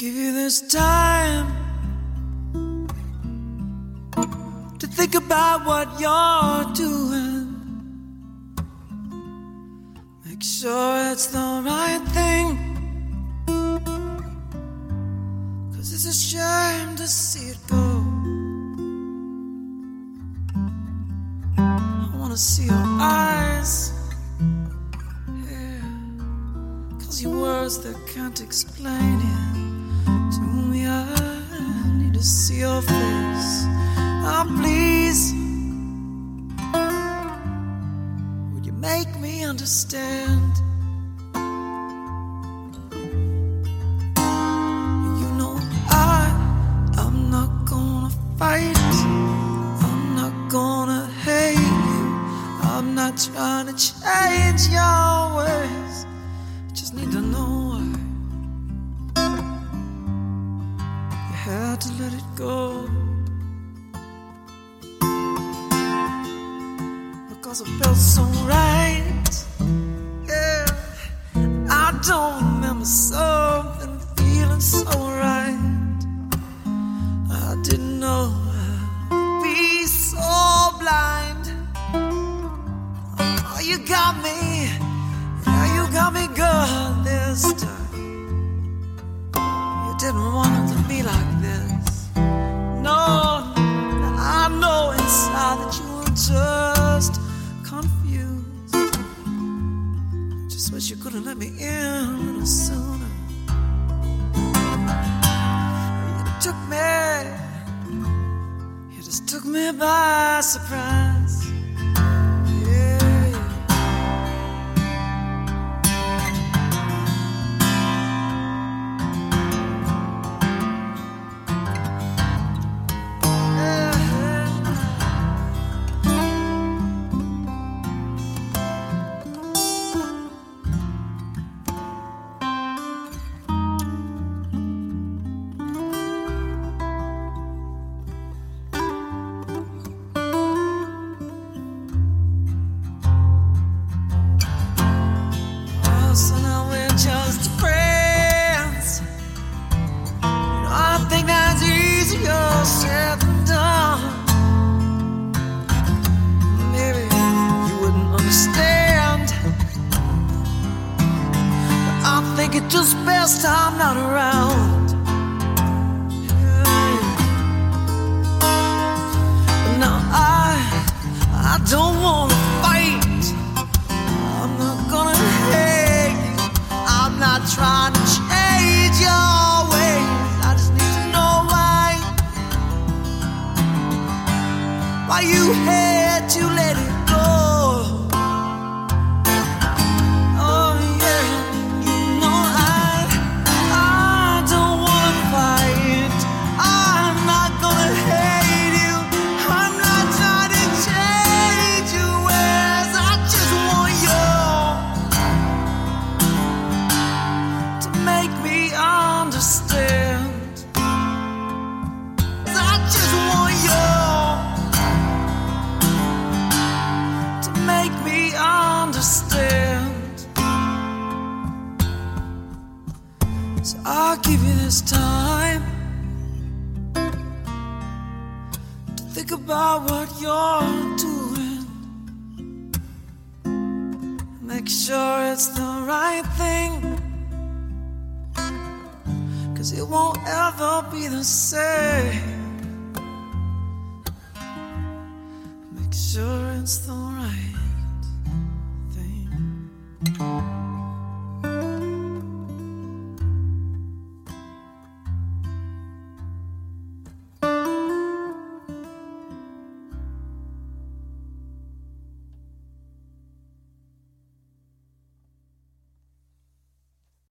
give you this time to think about what you're doing. Make sure it's the right thing, 'cause it's a shame to see it go. I wanna see your eyes, yeah, 'cause your words that can't explain it to me. I need to see your face. Oh, please, would you make me understand? You know I'm not gonna fight, I'm not gonna hate you, I'm not trying to change your ways. I just need to know why you had to let it go. Because it felt so right, yeah. I don't remember something feeling so right. I didn't know I'd be so blind. Oh, you got me, yeah, you got me good this time. You didn't want it to be like this. No, I know inside that you were just confused. Just wish you could've let me in a little sooner. You just took me by surprise. Yeah. So now we're just friends. You know, I think that's easier said than done. Maybe you wouldn't understand, but I think it's just best I'm not around. Yeah. But now I don't wanna fight. I'm not gonna hate. I'm not trying to change your ways. I just need to know why you had to let it go. Oh yeah, you know I don't wanna fight. I'm not gonna hate you. I'm not trying to change your ways. I just want you to make me understand. I just want you to make me understand. So I'll give you this time to think about what you're doing. Make sure it's the right thing, 'cause it won't ever be the same. Make sure it's the